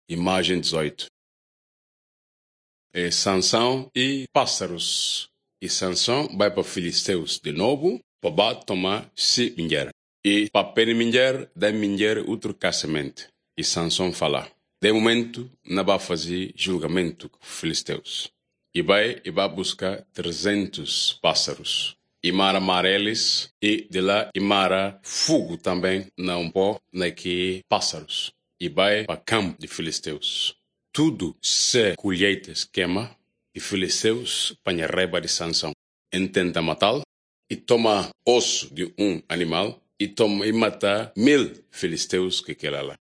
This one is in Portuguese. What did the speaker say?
Imagem 18. Sansão e pássaros. E Sansão vai para Filisteus de novo para tomar se mulher. E para pena mulher, da mulher outro casamento. E Sansão fala, de momento não vai fazer julgamento com Filisteus. E vai buscar 300 pássaros. E mara eles, e de lá e mara fogo também, não pode, naquele pássaros. E vai para campo de Filisteus. Tudo se colheitas queima, e Filisteus põe a raiva de Sansão. Intenta matá-lo, e toma osso de um animal, e mata 1000 filisteus que quer lá.